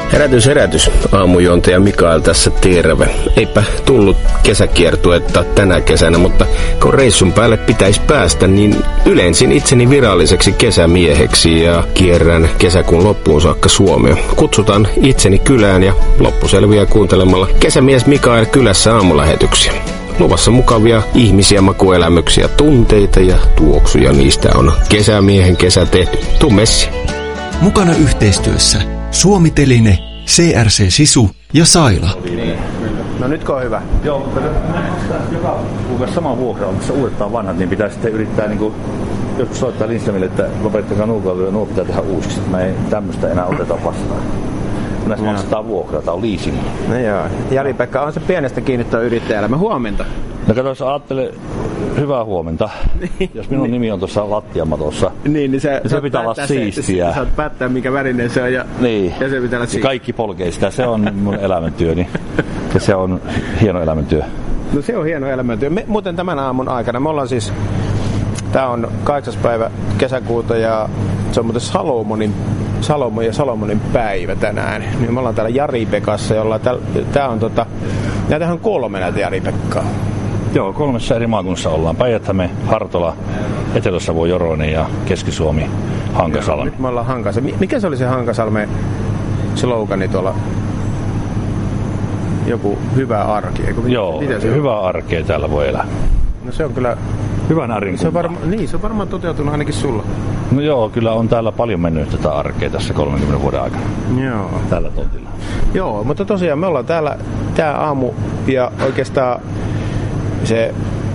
Herätys. Aamujuontaja Mikael tässä terve. Eipä tullut kesäkiertuetta tänä kesänä, mutta kun reissun päälle pitäisi päästä, niin ylensin itseni viralliseksi kesämieheksi ja kierrän kesäkuun loppuun saakka Suomea. Kutsutaan itseni kylään ja loppu selviää kuuntelemalla kesämies Mikael kylässä aamulähetyksiä. Luvassa mukavia ihmisiä, makuelämyksiä, tunteita ja tuoksuja. Niistä on kesämiehen kesä tehty. Tuu messi. Mukana yhteistyössä Suomi-Teline, CRC Sisu ja Saila. No nytkö on hyvä? Joo, mutta joka kuukausi sama vuokra on, missä uudetaan vanhat, niin pitää sitten yrittää niin kuin, joskus soittaa Lindströmille, että lopettakaa nuukailua ja nuo pitää tehdä uusiksi. Mä ei tämmöistä enää oteta vastaan. Näistä maksetaan vuokraa, tää on leasing. No joo. Jari-Pekka, on se pienestä kiinnittää yrittäjäelämä. Huomenta. No kato, jos ajattele, hyvää huomenta. Jos minun nimi on tuossa lattiamatossa, niin se pitää olla siistiä. Saat päättää, mikä värinen se on ja se pitää olla siistiä. Kaikki polkee sitä. Se on mun elämäntyöni. Ja se on hieno elämäntyö. No se on hieno elämäntyö. Muuten tämän aamun aikana, me ollaan siis, tää on 8. päivä kesäkuuta ja se on muuten Salomon ja Salomonin päivä tänään. Niin me ollaan täällä Jari-Pekassa, jolla tää on näitähän on 3 näitä Jari-Pekkaa. Joo, 3 eri maakunnassa ollaan. Päijät-Häme, Hartola, Etelä-Savo, Joroinen ja Keski-Suomi, Hankasalmi. Nyt me ollaan Hankasalmi. Mikä se oli se Hankasalmen slogani tuolla? Joku hyvä arki. Joo, hyvää arkea täällä voi elää. No se on kyllä hyvän arjen se on varmaan toteutunut ainakin sulla. No joo, kyllä on täällä paljon mennyt tätä arkea tässä 30 vuoden aikana. Joo. Tällä tontilla. Joo, mutta tosiaan me ollaan täällä tää aamu ja oikeastaan se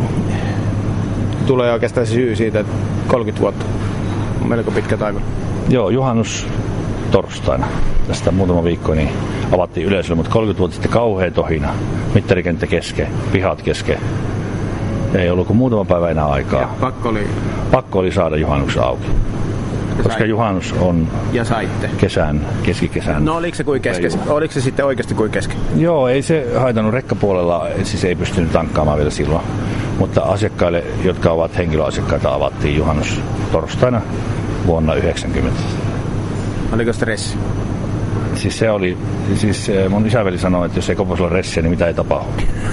tulee oikeastaan se syy siitä, että 30 vuotta on melko pitkä taika. Joo, juhannus torstaina. Tästä muutama viikko niin avattiin yleisölle, mutta 30 vuotta sitten kauhea tohina. Mittarikenttä kesken, pihat kesken. Ei ollut kuin muutama päivä enää aikaa. Ja pakko oli saada juhannuksen auki. Koska juhannus on ja saitte. Keskikesän. No oliko se kuin kesken? Oliko se sitten oikeasti kuin kesken? Joo, ei se haitannut rekkapuolella, siis ei pystynyt tankkaamaan vielä silloin. Mutta asiakkaille, jotka ovat henkilöasiakkaita, avattiin juhannus torstaina vuonna 1990. Oliko stressi? Siis se oli, mun isäveli sanoi, että jos ei Koposella ressiä, niin mitä ei tapahdu.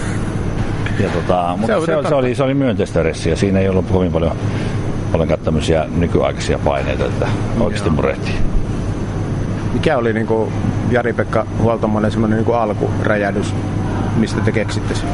Ja mutta se oli myönteistä ressiä. Siinä ei ollut kovin paljon ollenkaan tämmöisiä nykyaikaisia paineita, että oikeasti murehtii. Mikä oli niinku Jari-Pekka Huoltamonen semmoinen niinku alkuräjähdys, mistä te keksitte sen?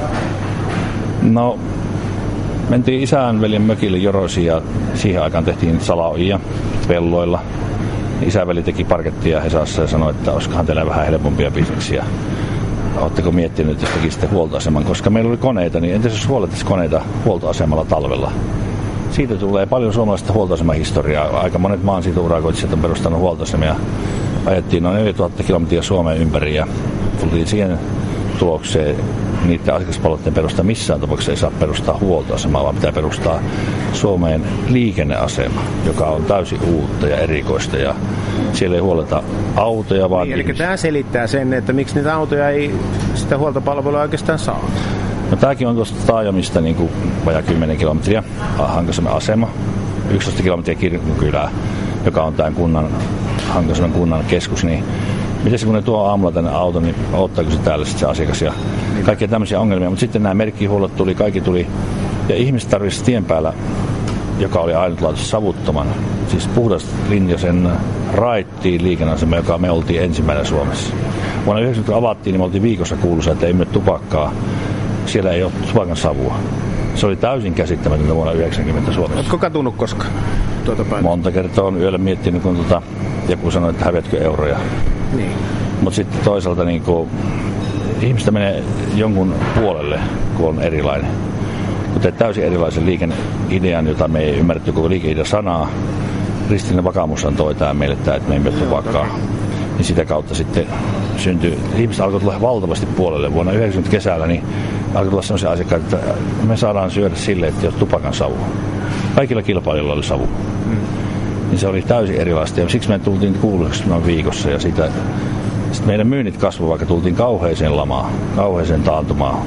No, mentiin isän veljen mökille Joroisiin ja siihen aikaan tehtiin salaojia pelloilla. Isäveli teki parkettia Hesassa ja sanoi, että olisikohan teillä vähän helpompia bisneksiä. Oletteko miettinyt, että tekisitte huoltoaseman? Koska meillä oli koneita, niin entäs jos huollettaisiin koneita huoltoasemalla talvella? Siitä tulee paljon suomalaista huoltoasemahistoriaa. Aika monet maansiirtourakoitsijat on perustanut huoltoasemia. Ajettiin noin 4000 kilometriä Suomeen ympäri ja tultiin siihen tulokseen niiden asiakaspalveluiden perusta missään tapauksessa ei saa perustaa huoltoasemaa, vaan pitää perustaa Suomeen liikenneasema, joka on täysin uutta ja erikoista ja siellä ei huoleta autoja, vaan eli tämä selittää sen, että miksi niitä autoja ei sitä huoltopalvelua oikeastaan saa. No tämäkin on tuosta taajamista niin kuin vajaa 10 kilometriä, Hankasalmen asema, 11 kilometriä Kirkonkylää, joka on tämän Hankasalmen kunnan keskus, niin miten se kun ne tuo aamulla tänne auton, niin ottaako se täällä sitten se asiakas ja kaikkia tämmöisiä ongelmia. Mutta sitten nämä merkkihuollot kaikki tuli ja ihmiset tarvitsisivat tien päällä, joka oli ainutlaatuisesti savuttoman, siis puhdas linjaisen raittiin liikenneasema, joka me oltiin ensimmäinen Suomessa. Vuonna 1990 avattiin, niin me oltiin viikossa kuuluisa, että ei myy tupakkaa. Siellä ei ole tupakan savua. Se oli täysin käsittämätöntä vuonna 1990 Suomessa. Oletko katunut koskaan tuota päivää? Monta kertaa on yöllä miettinyt, kun joku sanoi, että häviätkö euroja. Niin. Mutta sitten toisaalta niin ihmistä menee jonkun puolelle, kun on erilainen. Kun teet täysin erilaisen liikenneidean, jota me ei ymmärretty koko liikeidea-sanaa. Kristillinen vakaumus antoi meille tämä, että me ei myy tupakkaa. Niin sitä kautta sitten syntyi, ihmiset alkoi tulla valtavasti puolelle. Vuonna 1990 kesällä niin alkoi tulla sellaisia asiakkaita, että me saadaan syödä sille, että jos tupakan savu. Kaikilla kilpailijoilla oli savu. Niin se oli täysin erilaista ja siksi me tultiin kuuluiseksi noin viikossa ja sitten meidän myynnit kasvoi, vaikka tultiin kauheeseen lamaan, kauheeseen taantumaan,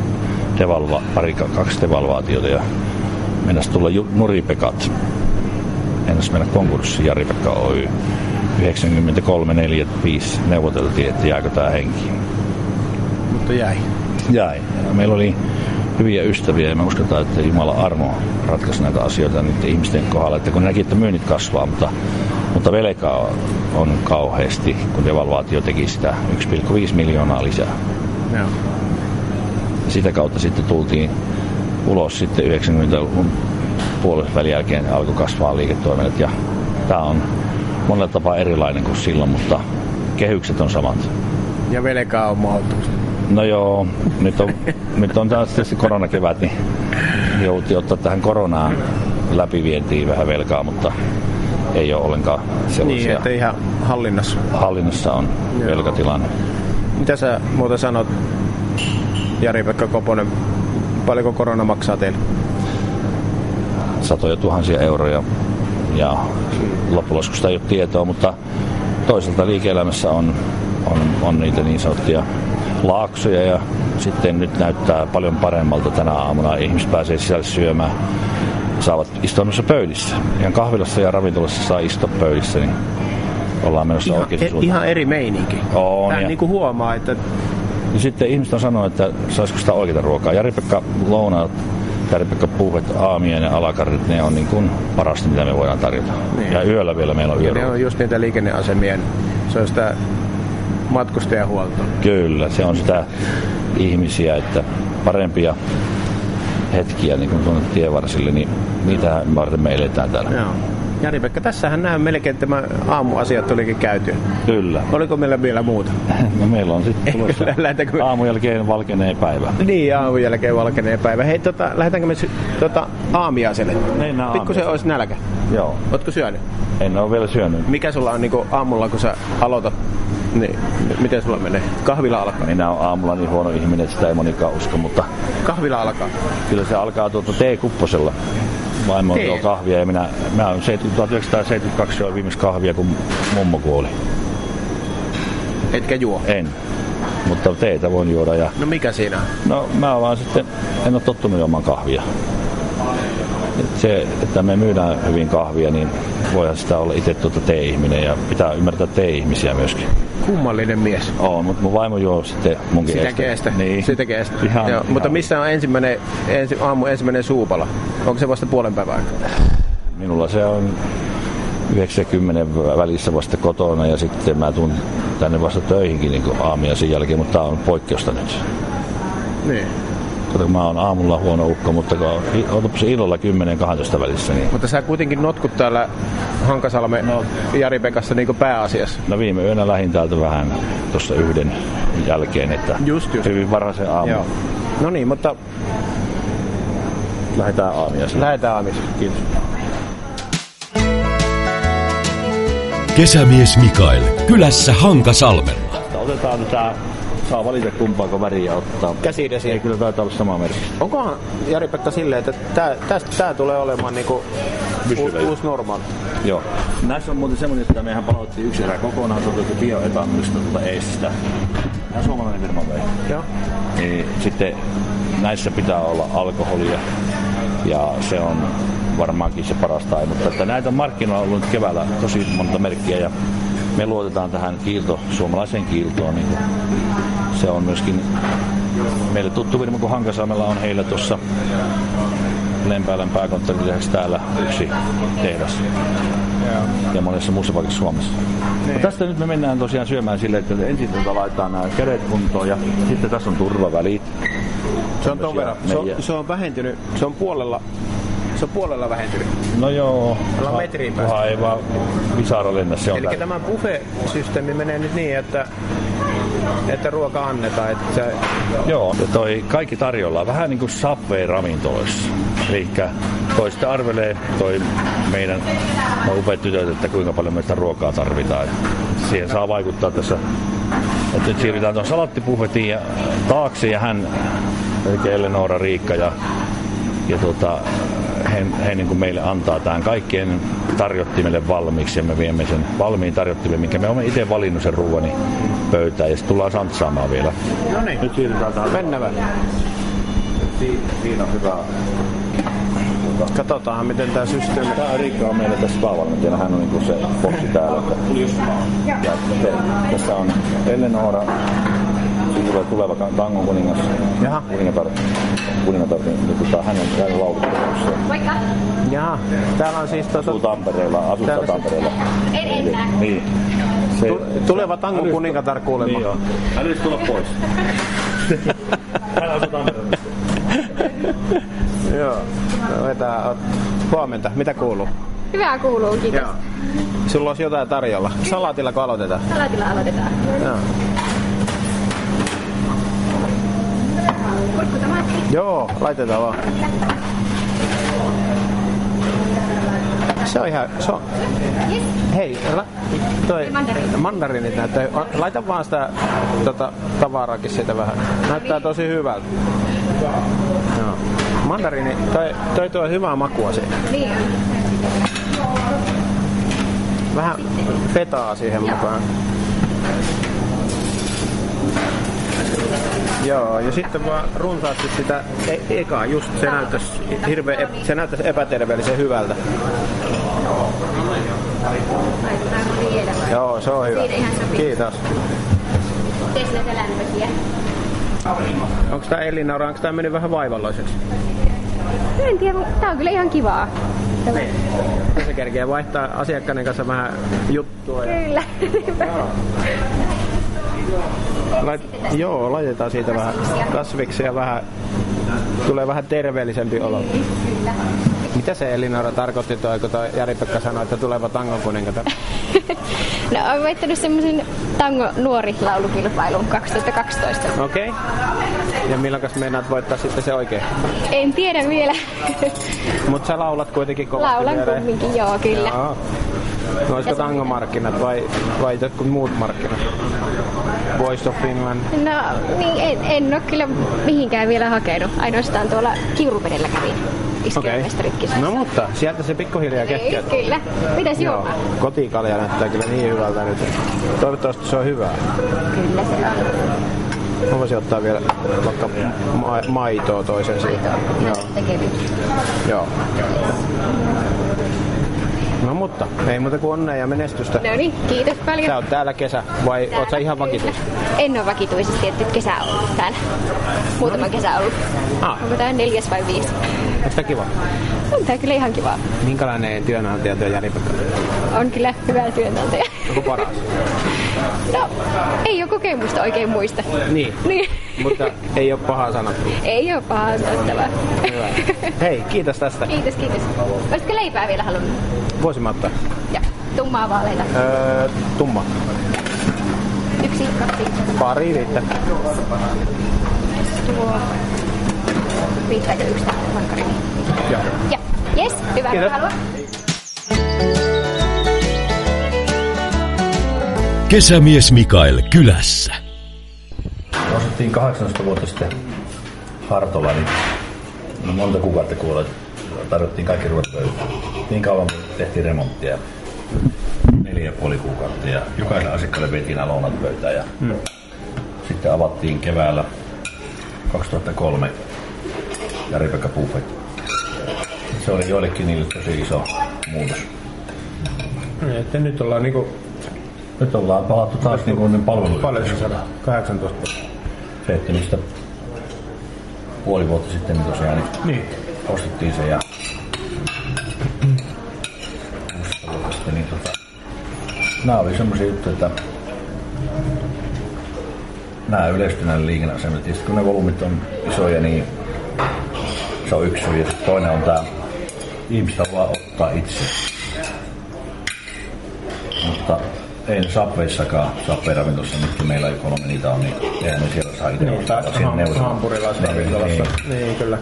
kaksi devalvaatiota ja mennäisi tulla nuripekat. Ennäs mennä konkurssiin Jari-Pekka Oy. 93-45 neuvoteltiin, että jääkö tää henkiin. Mutta jäi. Meillä oli hyviä ystäviä ja me uskotaan, että Jumala armo ratkaisi näitä asioita niiden ihmisten kohdalla, että kun ne näki, että myynnit kasvaa, mutta velkaa on kauheasti, kun devalvaatio teki sitä 1,5 miljoonaa lisää. Joo. Ja sitä kautta sitten tultiin ulos sitten 90-luvun puolivälin jälkeen alkoi kasvaa liiketoiminnat ja tämä on monella tapaa erilainen kuin silloin, mutta kehykset on samat. Ja velkaa on maltuus. No joo, nyt on taas tietysti koronakevät, niin joutiin ottaa tähän koronaan läpivientiin vähän velkaa, mutta ei ole ollenkaan sellaisia. Niin, että ihan hallinnassa. Hallinnassa on velkatilanne. Mitä sä muuten sanot, Jari-Pekka Koponen, paljonko korona maksaa teille? Satoja tuhansia euroja ja loppulaskusta ei ole tietoa, mutta toisaalta liike-elämässä on niitä niin sanottuja laaksoja ja sitten nyt näyttää paljon paremmalta tänä aamuna. Ihmiset pääsee sisälle syömään, saavat istua noissa pöydissä. Ihan kahvilassa ja ravintolassa saa istua pöydissä, niin ollaan menossa oikein suuntaan. Ihan eri meininki. On. Niin kuin huomaa, että... Ja sitten ihmiset on sanonut, että saisiko sitä oikeaa ruokaa. Jari-Pekka lounaat, Jari-Pekka puuvet, aamien ja alakarrit, ne on niin kuin parasta, mitä me voidaan tarjota. Niin. Ja yöllä vielä meillä on yöruoka. Ne on just niitä liikenneasemien, se on sitä matkustajahuoltoa. Kyllä, se on sitä ihmisiä, että parempia hetkiä niin kuin tuonne tienvarsille, niin niitä varten me eletään täällä. Joo. Jari-Pekka, tässähän näen melkein, että tämä aamuasiat tulikin käytyä. Kyllä. Oliko meillä vielä muuta? No meillä on sitten tulossa aamun jälkeen valkenee päivä. Niin, aamun jälkeen valkenee päivä. Hei, lähdetäänkö me aamiaiselle? Pikkusen olisi nälkä. Joo. Ootko syönyt? En ole vielä syönyt. Mikä sulla on niin aamulla, kun sä aloitat? Niin, miten sulla menee? Kahvila alkaa? Minä olen aamulla niin huono ihminen, että sitä ei monikaan usko, mutta... Kahvila alkaa? Kyllä se alkaa teekupposella. Vaimo on kahvia ja minä olen 1972 jo viimeis kahvia, kun mummo kuoli. Etkä juo? En, mutta teetä voin juoda. Ja... No mikä siinä on? No mä vaan sitten, en ole tottunut juomaan kahvia. Se, että me myydään hyvin kahvia, niin voihan sitä olla itse tee-ihminen ja pitää ymmärtää tee-ihmisiä myöskin. Kummallinen mies. Oo, mutta mun vaimo juo sitten munkin estä. Niin. Sitä kestä. Ihan. Mutta missä on aamun ensimmäinen suupala? Onko se vasta puolen päivän? Minulla se on 90 välissä vasta kotona ja sitten mä tuun tänne vasta töihinkin niin aamiaisen jälkeen, mutta tää on poikkeusta nyt. Niin. Kato, mä oon aamulla huono ukko, mutta ootapa se illalla 10-12 välissä. Niin. Mutta sä kuitenkin notkut täällä Hankasalmen Jari-Pekassa niin pääasiassa. No viime yönä lähdin täältä vähän tuossa 1 jälkeen, että just. Hyvin varhaisen aamun. Joo. No niin, mutta... Lähdetään aamiaiselle. Kiitos. Kesämies Mikael, kylässä Hankasalmella. Otetaan tätä... Saa valita kumpaako väriä ottaa. Käsidesiä. Ei kyllä taitaa olla sama merkki. Onkohan Jari-Pekka silleen, että tää tulee olemaan niinku uusi normaali? Joo. Näissä on muuten semmoinen, että mehän palautettiin yksi erä kokonaan, se on otettu bioetanolista Eestistä. Ihan suomalainen firma vei. Joo. Niin, sitten näissä pitää olla alkoholia ja se on varmaankin se paras tai, mutta että näitä on markkinoilla ollut keväällä tosi monta merkkiä ja me luotetaan tähän suomalaiseen kiiltoon. Niin se on myöskin meille tuttu firma, kun Hankasalmella on heillä tuossa Lempäälän pääkonttorin lisäksi täällä yksi tehdas. Ja monessa muussa paikassa Suomessa. Niin. Tästä nyt me mennään tosiaan syömään silleen, että ensin laitetaan nämä kädet kuntoon ja sitten tässä on turvavälit. Se on ton verran. Se on vähentynyt. Se on puolella vähentynyt. No joo. Ollaan metriin päästä. Ei vaan visara lennä. Eli tämä buffet-systeemi menee nyt niin, että ruoka annetaan. Että Joo, ja toi kaikki tarjolla vähän niin kuin Subway-ravintoloissa. Elikkä toi sitten arvelee meidän upeat tytöt, että kuinka paljon meistä ruokaa tarvitaan. Ja siihen saa vaikuttaa tässä. Että nyt siirrytään tuon salattibuffetiin taakse ja hän, eli Eleonora, Riikka ja he niin kuin meille antaa tämän kaikkien tarjottimelle valmiiksi ja me viemme sen valmiin tarjottimen, minkä me olemme itse valinnut sen ruuan pöytään ja sitten tullaan santsaamaan vielä. No niin. Nyt siirrytään tähän. Mennään. Siinä on hyvä Katsotaan miten tää systeemi. Tää Riikka on meillä tässä päävalmentajana. Hän on niinku se bossi täällä. Ja tässä on Eleonora. Siinä tulee tuleva tangon kuningas. Jaha. Kuningatar. Hän on laulukunnassa. Moikka! Jaha. Täällä on siis Asuu Tampereella. Tampereella. En näe. Niin. Se, tuleva tangon kuningatar kuulemma. Niin on. Hän yritti tulla pois. Hän asuu Tampereella. Joo. Huomenta. Mitä kuuluu? Hyvää kuuluu, kiitos. Joo. Sulla olisi jotain tarjolla. Salaatilla aloitetaan? Salatilla aloitetaan. Joo. Kurkkutamaatti. Joo, laitetaan vaan. Se on ihan... Yes. Hei, toi mandariinit näyttää... Laita vaan sitä tavaraakin siitä vähän. Näyttää tosi hyvältä. Joo. Mandariini, toi tuo hyvää makua siihen. Niin on. Vähän fetaa siihen mukaan. Joo, ja sitten vaan runsaasti sitä ekaa, just se näyttäisi epäterveellisen hyvältä. Joo, se on hyvä. Kiitos. Teistä lämpöisiä. Onko tää Elinora, onko tää mennyt vähän vaivalloiseksi? En tiedä, tää on kyllä ihan kivaa. Se kerkee vaihtaa asiakkaiden kanssa vähän juttua. Kyllä. Joo, laitetaan siitä vähän kasviksia ja vähän, tulee vähän terveellisempi olo. Kyllä. Mitä se Elinora tarkoitti kun toi Jari-Pekka sanoi, että tuleva tangon kuningatar? No, olen voittanut semmoisen tango nuori laulukilpailun 2012. Okei. Ja milloinkas meinaat voittaa sitten se oikein? En tiedä vielä. Mut sä laulat kuitenkin kovasti. Laulan kumminkin, joo, kyllä. Joo. No olisiko tangomarkkinat vai jotkut muut markkinat? Voice of Finland? No, niin en ole kyllä mihinkään vielä hakenut. Ainoastaan tuolla Kiurupedellä kävin iskelmestarit-kisassa. No mutta, sieltä se pikkuhiljaa kehkee. Kyllä. Mitäs juomaan? Kotikalja näyttää kyllä niin hyvältä nyt. Toivottavasti se on hyvää. Kyllä se on. Mä voisin ottaa vielä vaikka maitoa toisen siitä. Joo. No mutta, ei muuta kuin onnea ja menestystä. No niin, kiitos paljon. Sä oot täällä kesä, vai oot sä ihan vakituisesti? En ole vakituisesti, että nyt kesä on ollut täällä. Muutaman kesä ollut. Onko tää 4. vai 5? Onko tää kiva? On tää kyllä ihan kivaa. Minkälainen työnantaja tuo Jari-Pekka? On kyllä hyvä työnantaja. Onko paras? No, ei ole kokemusta oikein muista. Niin. Mutta ei oo pahaa sanottu. Ei oo pahaa sanottavaa. Hyvä. Hei, kiitos tästä. Kiitos. Olisitko leipää vielä halunnut? Voisin mä ottaa. Ja tummaa vaaleita. Tumma. 1, 2. Pari riittää. Tuo. Riittääkö 1 mankkarini? Joo. Ja, jes, hyvä. Kiitos. Halua. Kesämies Mikael kylässä. Ostettiin 18 vuotta sitten Hartola, niin no monta kuukautta kuulla, tarvittiin kaikki ruoat pöytään. Niin kauan tehtiin remonttia, 4,5 kuukautta ja jokaiselle asiakkaalle vietiin nämä lounat pöytään. Ja sitten avattiin keväällä 2003 Jari-Pekka Buffet. Se oli joillekin niille tosi iso muutos. Että nyt ollaan niinku... Nyt ollaan palattu taas niinku palveluihin. Paljon se 18 vuotta. 7 puoli vuotta sitten tosiaan niin ostettiin se ja 16 vuotta sitten niin nämä oli semmosia juttuja, että nämä yleistyi näille liikenneasemille. Tietysti kun ne volyymit on isoja, niin se on yksi syy. Ja toinen on tää, ihmistä vaan ottaa itse. Mutta ei ne Subwayissakaan, Subway-ravintossa, mitkä meillä ei 3 niitä on, niin eihän ne siellä saa itse ottaa siihen neuvomaan. Hampurilaisravintolassa. Niin, kyllä.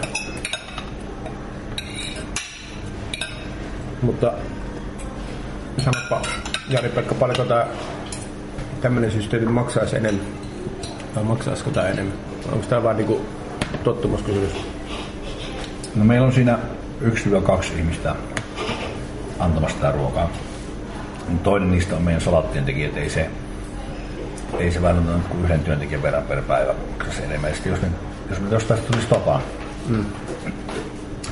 Mutta sanoppa, Jari-Pekka, paljonko tämmönen systeemi maksaisi enemmän? Tai maksaisiko tää enemmän? Onko tää vaan niinku tottumuskysymys? No meillä on siinä 1-2 ihmistä antamassa tää ruokaa. Toinen niistä on meidän salaattien tekijät, ei se vain ole kuin 1 työntekijän verran per päivä. Se enemmän. Jos me jostain tulisi tapaan,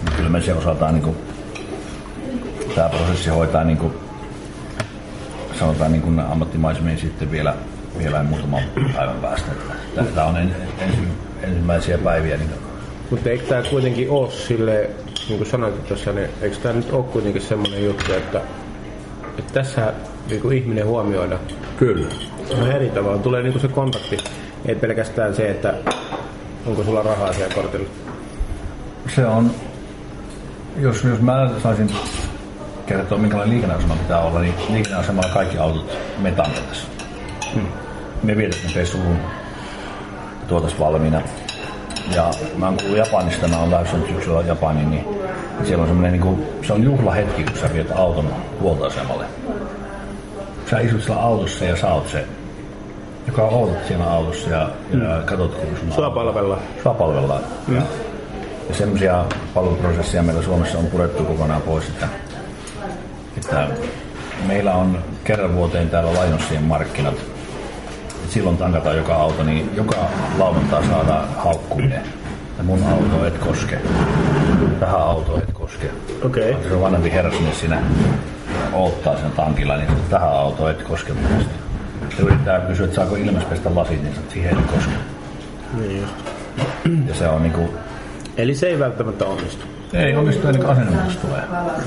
Kyllä me se osataan niinku, tää prosessi hoitaa niinku, sanotaan niinku ammattimaisemmin sitten vielä muutaman päivän päästä. Tää on ensimmäisiä päiviä. Niin. Mutta eikö tää kuitenkin oo silleen, niin kuin sanoit tuossa, niin eikö tää nyt oo kuitenkin semmonen juttu, että tässä niin ihminen huomioidaan? Kyllä. No eri tavalla. Tulee niin se kontakti, ei pelkästään se, että onko sulla rahaa siellä kortilla. Se on, jos mä saisin kertoa minkälainen liikenneasema pitää olla, niin liikenneasemalla kaikki autot metannetas. Me vietetään pesuun, tuotas valmiina. Ja mä oon kuullut Japanista, mä oon lähdössä syksyllä Japaniin, niin siellä on semmonen niinku, se on juhlahetki, kun sä viet auton huoltoasemalle. Sä istut siellä autossa ja sä oot se, joka on siinä autossa ja katot, kun sun Sua palvellaan. Ja semmosia palveluprosesseja meillä Suomessa on purettu kokonaan pois, että meillä on kerran vuoteen täällä Lainossien markkinat. Silloin tankataan joka auto, niin joka lauantai saadaan haukkuminen. Ja mun auto et koske. Tähän autoon et koske. Okei. Se on vanhempi herrasmies siinä odottaa sen tankilla, niin tähän autoon et koske muista. Se yrittää kysyä, että saako ilmespestä lasit, niin siihen et koske. Niin just. Ja se on niinku... Eli se ei välttämättä onnistu. Ei onnistu ennen kuin asennemuutos tulee.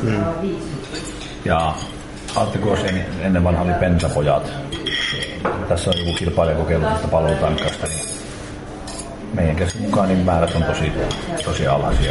Ja aatteko ennen vanha oli bensapojat. Tässä on joku kilpailijakokeilu tästä palvelutankkaasta, niin meidän käsin mukaan niin määrät on tosi alhaisia.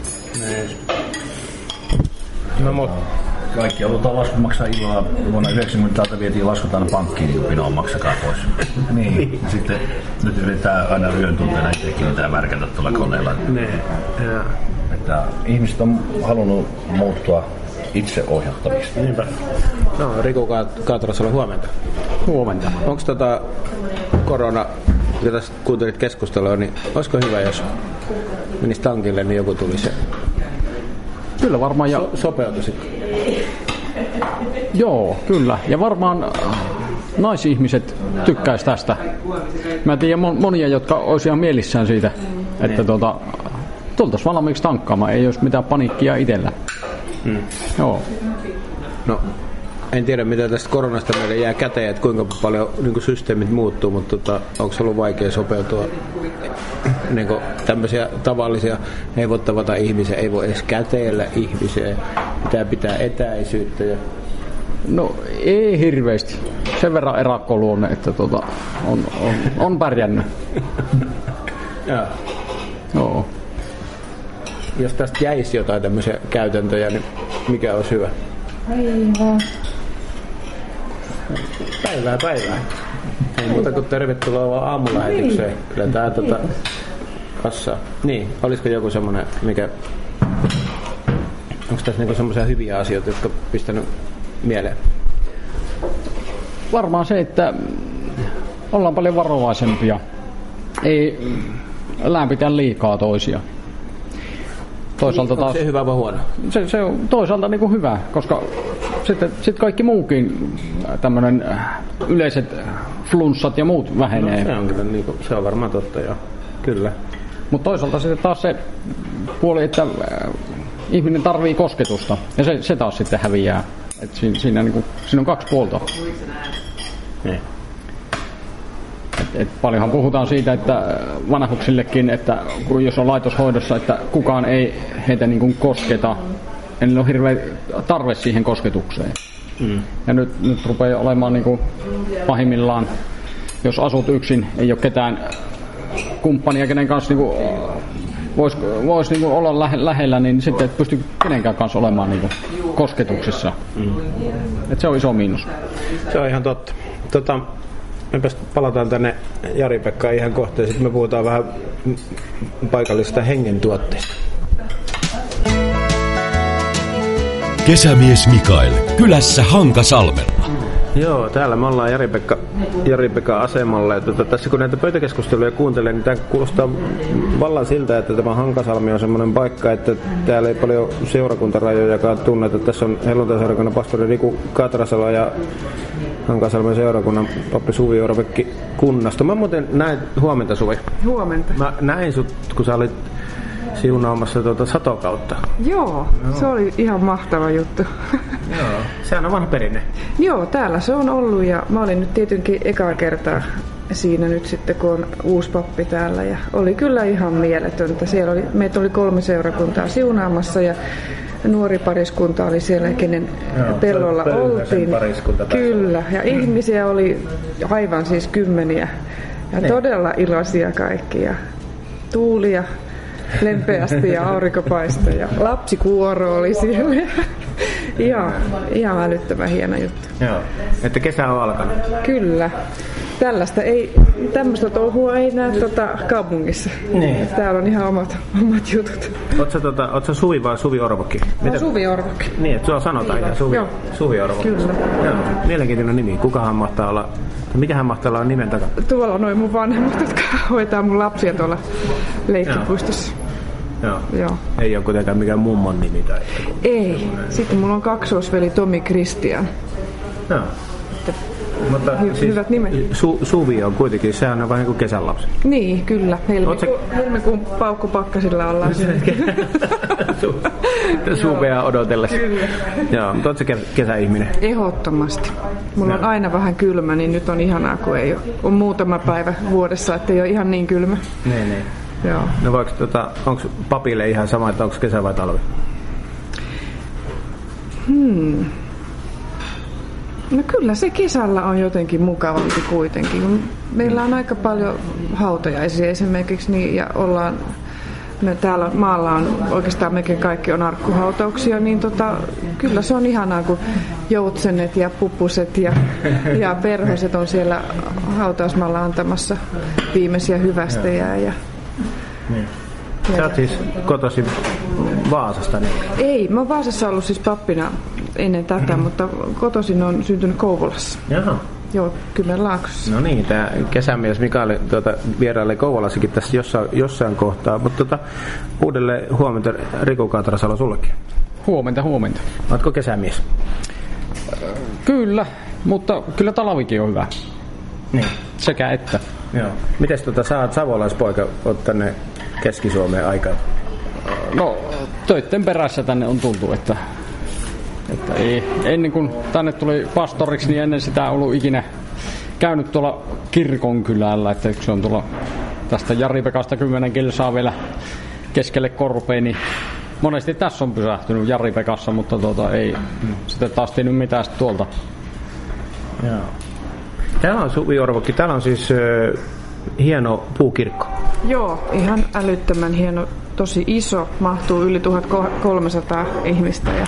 No mut. Kaikki joudutaan laskut maksaa illalla. Vuonna 90 täältä vietiin laskut aina pankkiin, niin pinoon maksakaa pois. Niin. Sitten nyt yritetään aina yön tunteena itsekin mitään värkätä tuolla koneella. Että ihmiset on halunnut muuttua itseohjattavista. Niinpä. No, Riku Kaatorasalo, huomenta. Huomenta. Onko korona, kun tässä kuuntelit keskustelua, niin olisiko hyvä, jos menisi tankille, niin joku tulisi Kyllä varmaan. Sopeutuisitko? Joo, kyllä. Ja varmaan naisihmiset tykkäisi tästä. Mä tiedän monia, jotka olisi ihan mielissään siitä, että tultaisiin valmiiksi tankkaamaan. Ei olisi mitään paniikkia itsellä. Joo. No, en tiedä mitä tästä koronasta meille jää käteen, että kuinka paljon niin systeemit muuttuu, mutta onko ollut vaikea sopeutua niin tämmöisiä tavallisia, ei voi tavata ihmisiä, ei voi edes käteellä ihmiseen, pitää etäisyyttä. No ei hirveästi. Sen verran erakkoluonne, että on pärjännyt. Joo. Jos tästä jäisi jotain tämmöisiä käytäntöjä, niin mikä olisi hyvä? Päivää. Ei muuta kuin tervetuloa vaan aamulähetykseen. Kyllä tää kassaa. Niin, olisiko joku semmonen, mikä... Onko tässä niinku semmoisia hyviä asioita, jotka on pistänyt mieleen? Varmaan se, että ollaan paljon varovaisempia. Ei lämpitä liikaa toisia. Toisaalta taas, onko se hyvä vai huono? Se on toisaalta niin kuin hyvä, koska sitten kaikki muukin tämmöinen yleiset flunssat ja muut vähenee. No, se on kyllä, niin kuin, se on varmaan totta, joo. Kyllä. Mutta toisaalta sitten taas se puoli, että ihminen tarvii kosketusta ja se taas sitten häviää. Et siinä on kaksi puolta. Et paljonhan puhutaan siitä, että vanhuksillekin, että jos on laitoshoidossa, että kukaan ei heitä niin kuin kosketa, en ole hirveä tarve siihen kosketukseen. Ja nyt rupeaa olemaan niin kuin pahimmillaan, jos asut yksin, ei ole ketään kumppania, kenen kanssa niin voisi niin olla lähellä, niin sitten et pysty kenenkään kanssa olemaan niin kuin kosketuksessa. Et se on iso miinus. Se on ihan totta. Mepäs palataan tänne Jari-Pekkaan ihan kohta ja sitten me puhutaan vähän paikallisista hengentuotteista. Kesämies Mikael, kylässä Hankasalmella. Joo, täällä me ollaan Jari-Pekan asemalla. Tässä kun näitä pöytäkeskusteluja kuuntelee, niin tämä kuulostaa vallan siltä, että tämä Hankasalmi on semmoinen paikka, että täällä ei paljon seurakuntarajojakaan tunneta. Tässä on helluntai-seurakunnan pastori Riku Kaatorasalo ja Hankasalmen seurakunnan pappi Suvi Orvekki kunnasta. Mä muuten näin, huomenta Suvi. Huomenta. Mä näin sut, kun sä olit siunaamassa satokautta. Joo, se oli ihan mahtava juttu. Joo, sehän on vanha perinne. Joo, täällä se on ollut ja mä olin nyt tietenkin ekaa kertaa siinä nyt sitten, kun on uusi pappi täällä. Ja oli kyllä ihan mieletöntä. Meitä oli 3 seurakuntaa siunaamassa ja nuori pariskunta oli siellä, kenen pellolla oltiin. Kyllä, ja ihmisiä oli aivan siis kymmeniä. Ja todella iloisia kaikki. Ja tuulia lempeästi ja aurinko paistoi. Ja lapsikuoro oli siellä. Ihan älyttömän hieno juttu. Joo, että kesä on alkanut. Kyllä. Tämmöistä touhua ei näe kaupungissa. Niin. Täällä on ihan omat jutut. Ootko Suvi vai Suvi Orvokki? Suvi Orvokki. Niin, että sua sanotaan ihan Suvi Orvokki. Kyllä. Joo. Mielenkiintoinen nimi. Kukahan mahtaa olla, mikähän mahtaa olla nimen takana? Tuolla on noin mun vanhemmat, jotka hoitaa mun lapsia tuolla leikkipuistossa. Joo. Ei ole kuitenkaan mikään mummon nimi tai... Ei. Sitten mulla on kaksoisveli Tomi Kristian. Joo. Mutta hyvät nimet. Suvi on kuitenkin, sehän on vähän niin kuin kesänlapsi. Niin, kyllä. Helmikuun paukkupakkasilla ollaan siinä. Suvea odotellessa. Kyllä. Joo, mutta ootko kesäihminen? Ehdottomasti. Mulla on aina vähän kylmä, niin nyt on ihanaa, kun ei ole muutama päivä vuodessa, ettei ole ihan niin kylmä. Niin. Joo. No onko papille ihan sama, että onko kesä vai talvi? No kyllä se kesällä on jotenkin mukavampi kuitenkin. Meillä on aika paljon hautajaisia esimerkiksi niin, ja täällä maalla on oikeastaan mekin kaikki on arkkuhautauksia, niin kyllä se on ihanaa, kun joutsenet ja pupuset ja perhoset on siellä hautausmaalla antamassa viimeisiä hyvästejä. Niin. Sä oot siis kotoisin Vaasasta? Niin? Ei, mä oon Vaasassa ollut siis pappina ennen tätä, mutta kotoisin on syntynyt Kouvolassa. Jaha. Joo, Kymenlaaksossa. No niin, tämä kesämies Mikael vieraille Kouvolassakin tässä jossain kohtaa, mutta uudelleen huomenta Riku Katrasalo sullekin. Huomenta. Ootko kesämies? Kyllä, mutta kyllä talvikin on hyvä. Niin. Sekä että. Joo. Mites sä oot savolaispoika, oot tänne Keski-Suomeen aikaa? No, töitten perässä tänne on tultu, että ei, ennen kuin tänne tuli pastoriksi, niin ennen sitä on ollut ikinä käynyt tuolla Kirkonkylällä, että yksi on tuolla tästä Jari-Pekasta 10 kilsaa vielä keskelle korpeen, niin monesti tässä on pysähtynyt Jari-Pekassa, mutta ei sitten taas tiennyt mitään tuolta. Joo. Täällä on Suvi Orvokki, täällä on siis hieno puukirkko. Joo, ihan älyttömän hieno, tosi iso, mahtuu yli 1300 ihmistä ja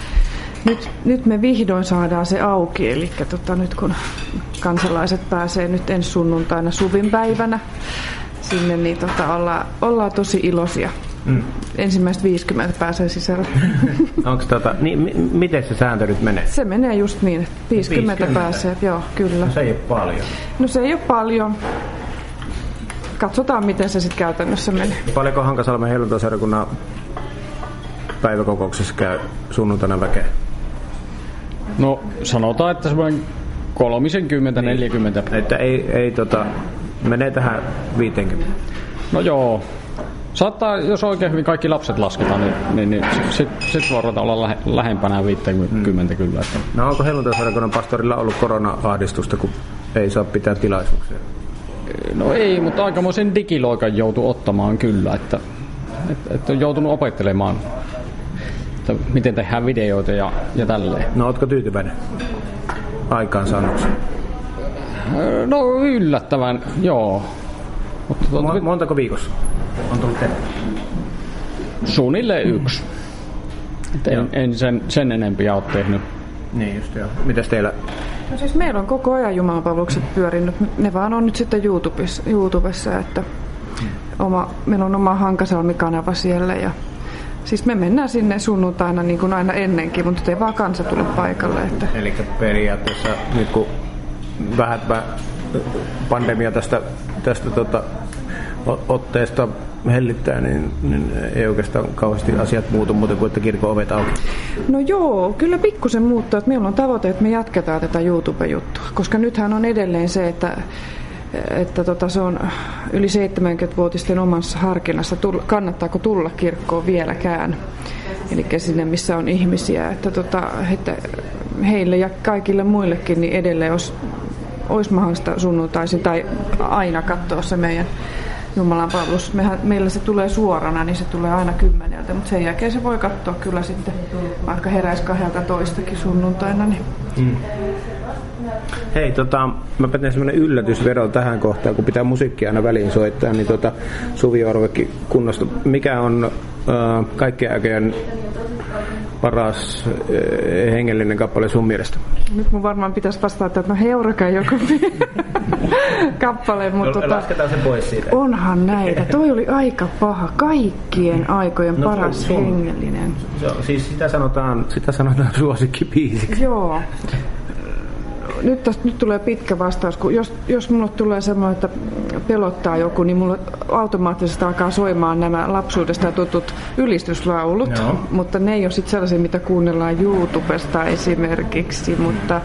nyt me vihdoin saadaan se auki, eli nyt kun kansalaiset pääsee nyt ensi sunnuntaina Suvin päivänä sinne, niin ollaan tosi iloisia. Ensimmäiset 50 pääsee sisälle. Onko miten se sääntö nyt menee? Se menee just niin, että 50 pääsee, joo, kyllä. No se ei ole paljon. No se ei ole paljon. Katsotaan, miten se sitten käytännössä menee. Paljonko Hankasalmen helluntaisseurakunnan päiväkokouksessa käy sunnuntaina väkeä? No sanotaan, että semmoinen 30-40. Että ei menee tähän 50. No joo. Saattaa, jos oikein hyvin kaikki lapset lasketaan, niin sit voidaan olla lähempänä 50 kyllä. No onko helluntaisseurakunnan pastorilla ollut korona-ahdistusta, kun ei saa pitää tilaisuuksia? No ei, mutta aikamoisen digiloikan joutui ottamaan kyllä, että on joutunut opettelemaan, että miten tehdään videoita ja tälleen. No ootko tyytyväinen aikaansaannoksi? No yllättävän, joo. Montako viikossa on tullut tehty? Suunnilleen 1. En sen enempiä ole tehnyt. Niin just joo. Mitäs teillä? No siis meillä on koko ajan jumalanpalvelukset pyörinyt. Ne vaan on nyt sitten YouTubessa, että meillä on oma Hankasalmi-kanava siellä ja siis me mennään sinne sunnuntaina niin kuin aina ennenkin, mutta ei vaan kansa tule paikalle. Että... Eli periaatteessa nyt kun vähän pandemia tästä otteesta hellittää, niin ei oikeastaan kauheasti asiat muutu muuten kuin, että kirkon ovet auki. No joo, kyllä pikkusen muuttuu. Että meillä on tavoite, että me jatketaan tätä YouTube-juttua, koska nythän on edelleen se, että että se on yli 70-vuotisten omassa harkinnassa, kannattaako tulla kirkkoon vieläkään. Eli sinne, missä on ihmisiä. Että heille ja kaikille muillekin niin edelleen olisi mahdollista sunnuntaisin tai aina katsoa se meidän Jumalan palvelus. Meillä se tulee suorana, niin se tulee aina 10, mutta sen jälkeen se voi katsoa kyllä sitten, vaikka heräisi 12 sunnuntaina. Niin. Hei, mä teen semmoinen yllätysvero tähän kohtaan, kun pitää musiikkia aina väliin soittaa, niin Suvi Orvekin kunnosta. Mikä on kaikkien aikojen paras hengellinen kappale sun mielestä? Nyt mun varmaan pitäisi vastata, että Heureka joku kappale, mutta lasketaan se pois siitä. Onhan näitä. Toi oli aika paha. Kaikkien aikojen paras hengellinen. Siis sitä sanotaan suosikkibiisiksi. Joo. Nyt tulee pitkä vastaus, kun jos mulle tulee semmoinen, että pelottaa joku, niin mulle automaattisesti alkaa soimaan nämä lapsuudesta tutut ylistyslaulut, mutta ne ei ole sitten sellaisia, mitä kuunnellaan YouTubesta esimerkiksi, mutta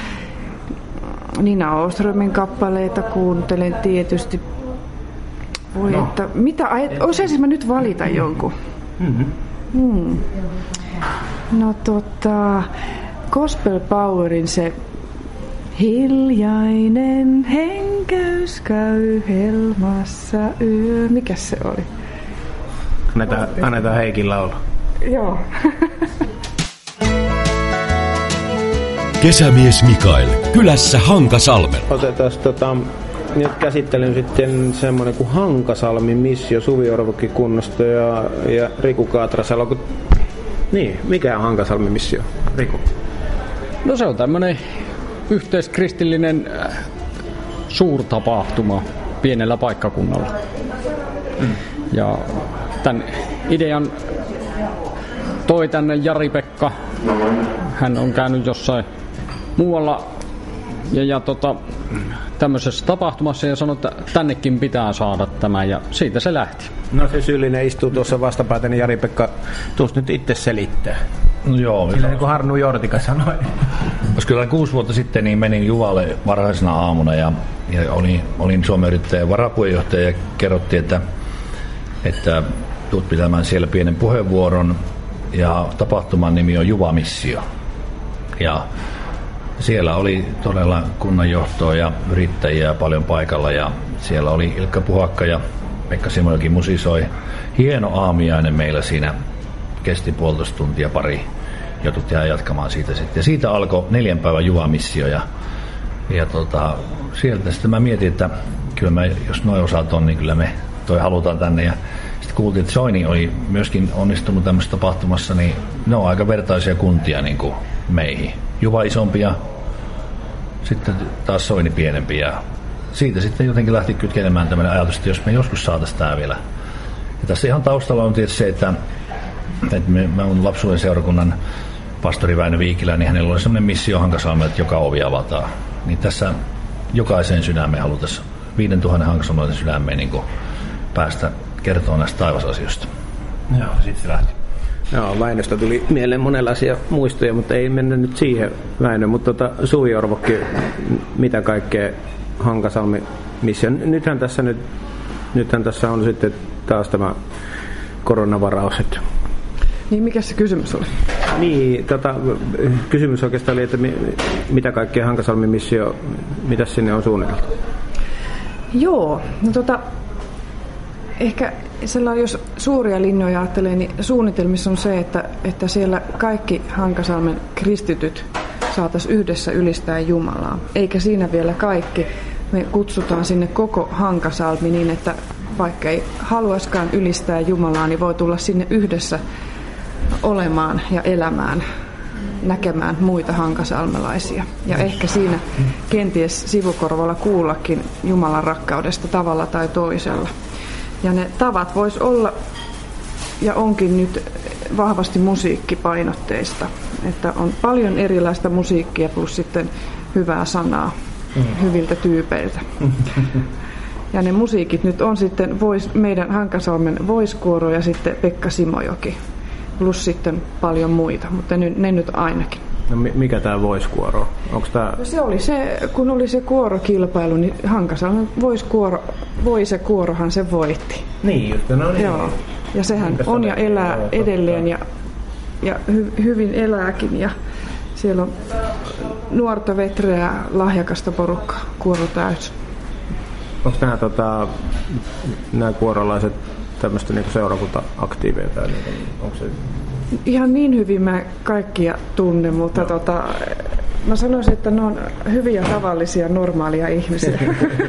Nina Åströmin kappaleita kuuntelen tietysti. Osaisin mä nyt valita jonkun? No Gospel Powerin se hiljainen henkeys käy helmassa yö. Mikäs se oli? Annetaan Heikin laulu. Joo. Kesämies Mikael, kylässä Hankasalmella. Otetaan nyt käsittelen sitten semmoinen kuin Hankasalmin missio Suvi Orvokin kunnosta ja Riku Kaatrasalo. Niin, mikä on Hankasalmin missio, Riku? No se on tämmöinen yhteiskristillinen suurtapahtuma pienellä paikkakunnalla. Ja tämän idean toi tänne Jari-Pekka. Hän on käynyt jossain muualla ja tämmöisessä tapahtumassa ja sanoi, että tännekin pitää saada tämä, ja siitä se lähti. No se syyllinen istuu tuossa vastapäätä, niin Jari-Pekka, tuus nyt itse selittää. No joo. Sillä niin kuin Harnu Jortika sanoi. Kyllä 6 vuotta sitten niin menin Juvalle varhaisena aamuna ja olin Suomen Yrittäjän varapuheenjohtaja ja kerrottiin, että tulet pitämään siellä pienen puheenvuoron ja tapahtuman nimi on Juva-missio. Ja siellä oli todella kunnanjohtoa ja yrittäjiä paljon paikalla ja siellä oli Ilkka Puhakka ja Pekka Simojoki musisoi. Hieno aamiainen meillä siinä, kesti 1,5 tuntia pari, joutut jää jatkamaan siitä sitten. Ja siitä alkoi 4 päivän Juva-missio ja sieltä sitten mä mietin, että kyllä jos noin osaat on, niin kyllä me toi halutaan tänne. Ja sitten kuultiin, että Soini oli myöskin onnistunut tämmöisessä tapahtumassa, niin ne on aika vertaisia kuntia niin kuin meihin. Juva isompia, sitten taas Soini pienempi ja siitä sitten jotenkin lähti kytkenemään tämmöinen ajatus, että jos me joskus saataisiin tämä vielä. Ja tässä ihan taustalla on tietysti se, että mä olen lapsuuden seurakunnan pastori Väinö Viikilä, niin hänellä oli semmoinen missio Hankasalmella, että joka ovi avataan. Niin tässä jokaiseen sydämeen halutaan 5000 hankasalmelaisen sydämeen niin päästä kertomaan näistä taivasasioista. Joo, sitten se lähti. Joo, Väinöstä tuli mieleen monenlaisia muistoja, mutta ei mennä nyt siihen, Väinö. Mutta Suvi Orvokki, mitä kaikkea Hankasalmi missio? Nythän tässä on sitten taas tämä koronavaraus. Niin, mikä se kysymys oli? Niin, kysymys oikeastaan oli, että mitä kaikkea Hankasalmin missio, mitä sinne on suunniteltu? Joo, no ehkä sellainen, jos suuria linjoja ajattelee, niin suunnitelmissa on se, että siellä kaikki Hankasalmen kristityt saataisiin yhdessä ylistää Jumalaa. Eikä siinä vielä kaikki. Me kutsutaan sinne koko Hankasalmi niin, että vaikka ei haluaiskaan ylistää Jumalaa, niin voi tulla sinne yhdessä olemaan ja elämään, näkemään muita hankasalmelaisia. Ja ehkä siinä kenties sivukorvalla kuullakin Jumalan rakkaudesta tavalla tai toisella. Ja ne tavat vois olla, ja onkin nyt vahvasti musiikkipainotteista. Että on paljon erilaista musiikkia plus sitten hyvää sanaa hyviltä tyypeiltä. Ja ne musiikit nyt on sitten meidän Hankasalmen voiskuoro ja sitten Pekka Simojoki. Plus sitten paljon muita, mutta ne nyt ainakin. No mikä tämä voiskuoro? Onko tää... Se oli se, kun oli se kuorokilpailu, niin Hankasalmen voisekuorohan se voitti. Niin just, no niin. Joo. Ja sehän on ja elää edelleen ja hyvin elääkin. Ja siellä on nuorta vetreää lahjakasta porukkaa, kuoro täys. Onko nämä kuorolaiset tämmöistä niinku seurakunta-aktiiveja? Tai onko se... Ihan niin hyvin mä kaikkia tunne, mutta mä sanoisin, että ne on hyviä, tavallisia, normaalia ihmisiä.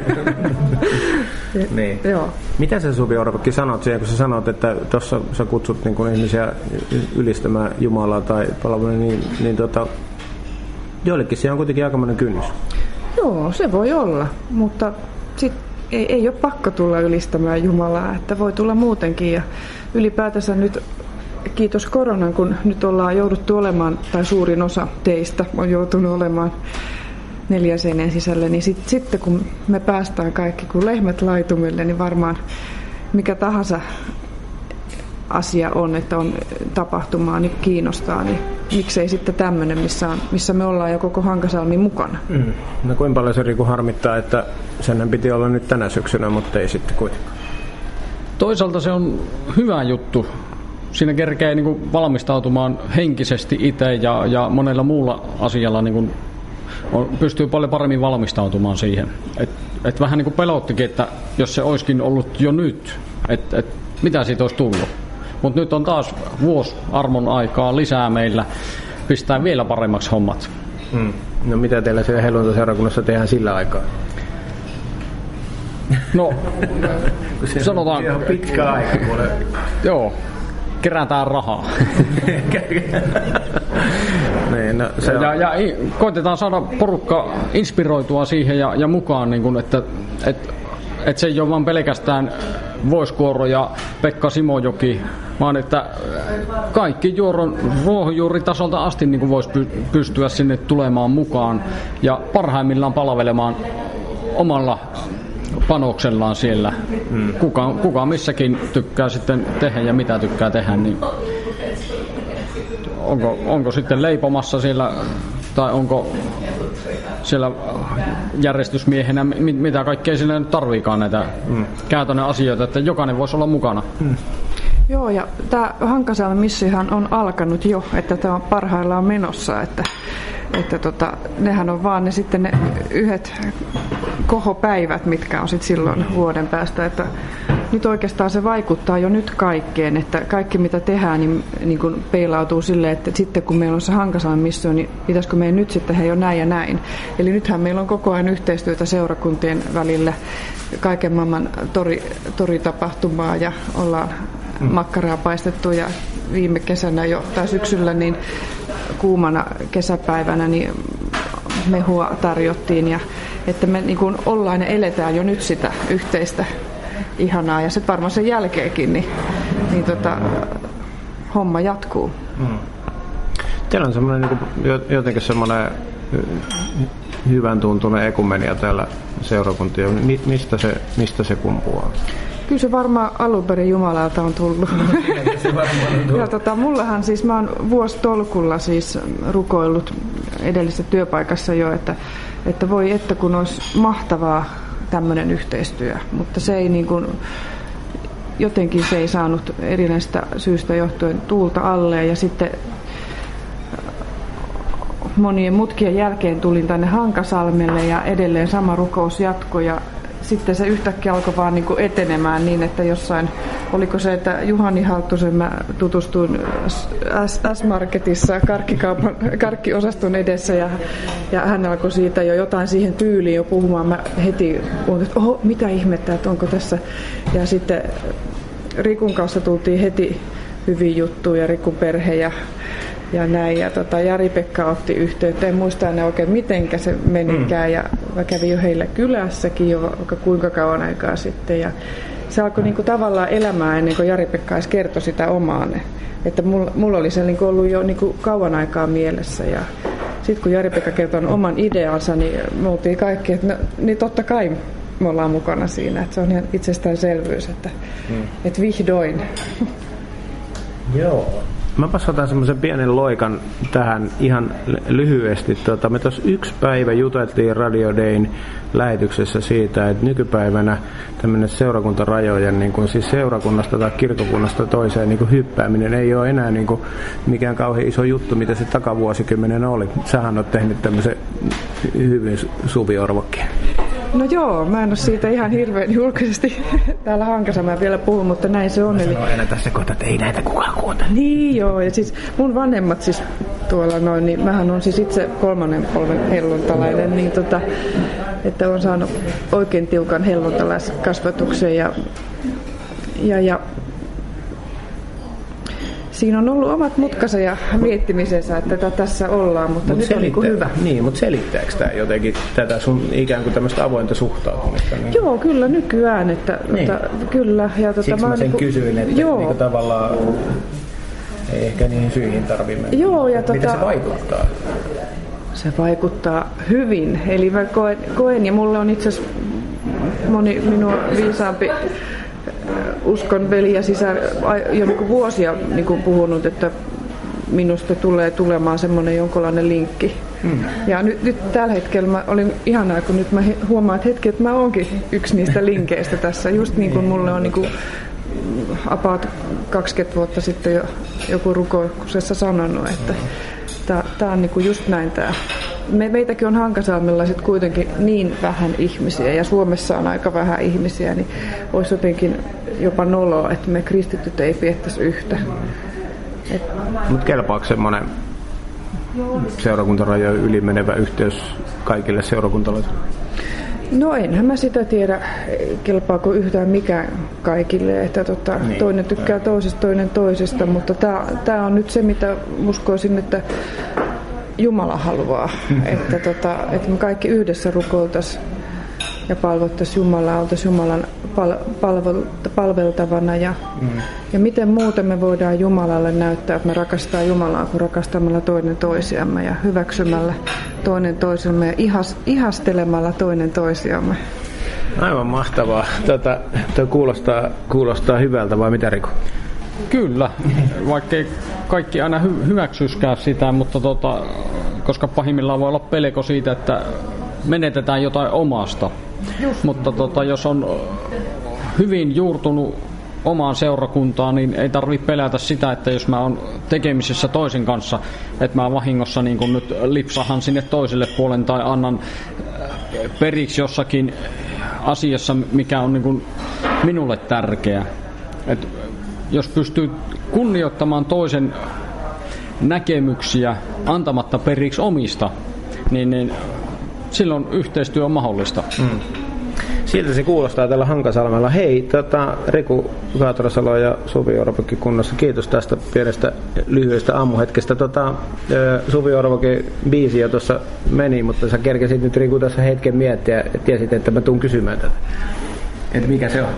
Niin. Joo. Mitä sä, Suvi Orpakki, sanot siihen, kun sä sanot, että tuossa sä kutsut niin kun ihmisiä ylistämään Jumalaa tai palveluun, niin joillekin siellä on kuitenkin aikamoinen kynnys. Joo, se voi olla, mutta sit ei ole pakko tulla ylistämään Jumalaa, että voi tulla muutenkin. Ja ylipäätänsä nyt, kiitos koronan, kun nyt ollaan jouduttu olemaan, tai suurin osa teistä on joutunut olemaan 4 seinän sisällä, niin sitten kun me päästään kaikki kuin lehmät laitumille, niin varmaan mikä tahansa asia on, että on tapahtumaa, niin kiinnostaa, niin miksei sitten tämmöinen, missä me ollaan jo koko Hankasalmi mukana. No kuinka paljon se, Riku, harmittaa, että sen piti olla nyt tänä syksynä, mutta ei sitten kuitenkaan? Toisaalta se on hyvä juttu. Siinä kerkee niin kuin valmistautumaan henkisesti itse ja monella muulla asialla niin kuin pystyy paljon paremmin valmistautumaan siihen. Et vähän niin kuin pelottikin, että jos se olisikin ollut jo nyt, että mitä siitä olisi tullut. Mutta nyt on taas vuosi armon aikaa lisää meillä pistää vielä paremmaksi hommat. No mitä teillä siellä helluntaseurakunnassa tehdään sillä aikaa? No, sanotaan... Se on pitkä aika. Joo, kerätään rahaa. Niin, no, se on... ja koitetaan saada porukka inspiroitua siihen ja mukaan, niin kun, että se ei ole vain pelkästään Voiskuoro ja Pekka Simojoki, vaan että kaikki ruohonjuuritasolta asti niin voisi pystyä sinne tulemaan mukaan ja parhaimmillaan palvelemaan omalla panoksellaan siellä. Kuka missäkin tykkää sitten tehdä ja mitä tykkää tehdä, niin onko sitten leipomassa siellä tai onko siellä järjestysmiehenä, mitä kaikkea siellä nyt tarviikaan näitä käytännön asioita, että jokainen voisi olla mukana. Joo, ja tämä Hankasalmen missiohan on alkanut jo, että tämä on parhaillaan menossa, että nehän on vaan sitten ne yhdet kohopäivät, mitkä on sitten silloin vuoden päästä, että nyt oikeastaan se vaikuttaa jo nyt kaikkeen, että kaikki mitä tehdään niin kun peilautuu silleen, että sitten kun meillä on se Hankasalmen missio, niin pitäisikö meidän nyt sitten jo näin ja näin. Eli nythän meillä on koko ajan yhteistyötä seurakuntien välillä, kaiken maailman toritapahtumaa ja ollaan makkaraa paistettu ja viime kesänä jo tai syksyllä niin kuumana kesäpäivänä niin mehua tarjottiin ja että me niin kuin ollaan ja eletään jo nyt sitä yhteistä ihanaa ja se varmaan sen jälkeenkin niin homma jatkuu. Teillä on semmoinen niin jotenkin semmoinen hyvän tuntunen ekumenia täällä seurakuntia. Mistä se kumpuaa? Kyllä se varmaan alun perin Jumalalta on tullut. Ja mullahan siis, mä oon vuositolkulla siis rukoillut edellisessä työpaikassa jo, että voi että kun olisi mahtavaa tämmöinen yhteistyö, mutta se ei niin kuin, jotenkin se ei saanut erinäistä syystä johtuen tuulta alle ja sitten monien mutkien jälkeen tulin tänne Hankasalmelle ja edelleen sama rukous jatkoi ja sitten se yhtäkkiä alkoi vaan niin kuin etenemään niin, että jossain, oliko se, että Juhani Halttusen mä tutustuin S-Marketissa karkkiosaston edessä ja hän alkoi siitä jo jotain siihen tyyliin jo puhumaan. Mä heti puhuin, että mitä ihmettä, että onko tässä. Ja sitten Rikun kanssa tultiin heti hyviä juttuja, Rikun perhe ja näin. Ja Jari-Pekka otti yhteyttä. En muista enää oikein mitenkä se menikään. Ja mä kävin jo heillä kylässäkin jo kuinka kauan aikaa sitten. Ja se alkoi niinku tavallaan elämään ennen kuin Jari-Pekka edes kertoi sitä omaan. Että mulla oli se niinku ollut jo niinku kauan aikaa mielessä. Ja sitten kun Jari-Pekka kertoi oman ideansa, niin me oltiin kaikki, että niin totta kai me ollaan mukana siinä. Että se on ihan itsestäänselvyys, että vihdoin. Joo. Mäpäs otan semmoisen pienen loikan tähän ihan lyhyesti. Me tuossa yksi päivä juteltiin Radio Dayn lähetyksessä siitä, että nykypäivänä tämmöinen seurakuntarajojen, niin kuin siis seurakunnasta tai kirkokunnasta toiseen niin kuin hyppääminen ei ole enää niin kuin mikään kauhean iso juttu, mitä se takavuosikymmenen oli. Sähän oot tehnyt tämmöisen hyvin Suvi Orvokin. No joo, mä en ole siitä ihan hirveän julkisesti täällä Hankasalmella vielä puhun, mutta näin se on. Mä sanon aina tässä kohtaa, että ei näitä kukaan kuuntele. Niin joo, ja siis mun vanhemmat siis tuolla noin, niin mähän on siis itse 3. polven helluntalainen, niin että on saanut oikein tiukan helluntalaiskasvatuksen ja siinä on ollut omat mutkansa ja miettimisensä, että tässä ollaan, mutta nyt on niin hyvä. Niin, mutta selittääkö tämä jotenkin tätä sun ikään kuin tämmöistä avointa suhtautumista? Niin? Joo, kyllä nykyään. Että kyllä. Ja siksi mä sen kysyin, että niin tavallaan ei ehkä niihin syihin tarvitse mennä. Joo, ja miten se vaikuttaa? Se vaikuttaa hyvin. Eli mä koen ja mulle on itse asiassa moni minua viisaampi uskon veli ja sisar jo niin kuin vuosia niin kuin puhunut, että minusta tulee tulemaan semmoinen jonkinlainen linkki. Ja nyt tällä hetkellä mä olin ihanaa, kun nyt mä huomaan, että mä oonkin yksi niistä linkeistä tässä. Just niin kuin mulle on niin kuin about 20 vuotta sitten jo joku rukouksessa sanonut, että tää on niin kuin just näin tää. Meitäkin on Hankasalmella sit kuitenkin niin vähän ihmisiä ja Suomessa on aika vähän ihmisiä, niin olisi jotenkin jopa noloa, että me kristityt ei piettäisi yhtä. Mutta kelpaako semmoinen seurakuntarajojen ylimenevä yhteys kaikille seurakuntalaisille? No enhän mä sitä tiedä, kelpaako yhtään mikään kaikille, että niin. Toinen tykkää toisesta, toinen toisesta, mutta tää on nyt se, mitä uskoisin, että Jumala haluaa, että me kaikki yhdessä rukoiltaisiin ja palvottaisiin Jumalaa, oltaisiin Jumalan palveltavana ja miten muuten me voidaan Jumalalle näyttää, että me rakastaa Jumalaa kuin rakastamalla toinen toisiamme ja hyväksymällä toinen toisemme ja ihastelemalla toinen toisiamme. Aivan mahtavaa. Tuo kuulostaa hyvältä, vai mitä Riku? Kyllä, vaikkei kaikki aina hyväksyiskään sitä, mutta koska pahimmillaan voi olla pelko siitä, että menetetään jotain omasta. Mutta jos on hyvin juurtunut omaan seurakuntaan, niin ei tarvitse pelätä sitä, että jos mä oon tekemisissä toisen kanssa, että mä vahingossa niin kun nyt lipsahan sinne toiselle puolen tai annan periksi jossakin asiassa, mikä on niin kun minulle tärkeä. Et jos pystyy kunnioittamaan toisen näkemyksiä antamatta periksi omista, niin silloin yhteistyö on mahdollista. Siltä se kuulostaa tällä Hankasalmella. Hei, Riku Kaatorasalo ja Suvi Orvokin kunnossa. Kiitos tästä pienestä lyhyestä aamuhetkestä. Suvi Orvokin biisi jo tuossa meni, mutta sä kerkesit nyt Riku tässä hetken miettiä ja tiesit, että mä tuun kysymään tätä. Että mikä se on?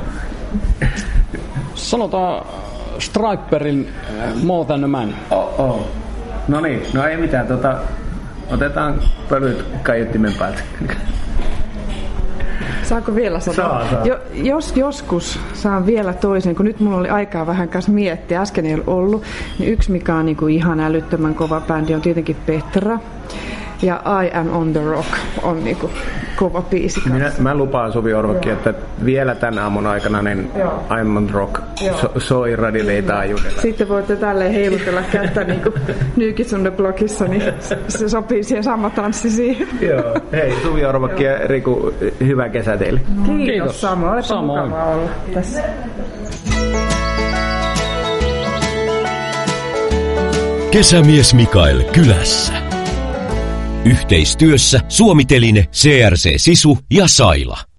Sanotaan Striperin More Than a Man. No niin, no ei mitään. Otetaan pölyt kaiuttimen päältä. Saanko vielä sanoa? Saa. Jos joskus saan vielä toisen, kun nyt mulla oli aikaa vähän kanssa miettiä, äsken ei ollut, niin yksi mikä on niin kuin ihan älyttömän kova bändi on tietenkin Petra. Ja I Am on the Rock on niinku kova biisi kanssa. Mä lupaan Suvi Orvokin, että vielä tän aamun aikana niin I Am on the Rock soi radiotaajuudella. Sitten voitte tälleen heilutella kättä niinku New Kids on the Blockissa, niin se sopii siihen sama tanssi siihen. Joo. Hei, Suvi Orvokin ja Riku, hyvää kesää teille. Kiitos. Samoin. Olipa mukavaa olla tässä. Kesämies Mikael kylässä. Yhteistyössä Suomi-Teline, CRC Sisu ja Saila.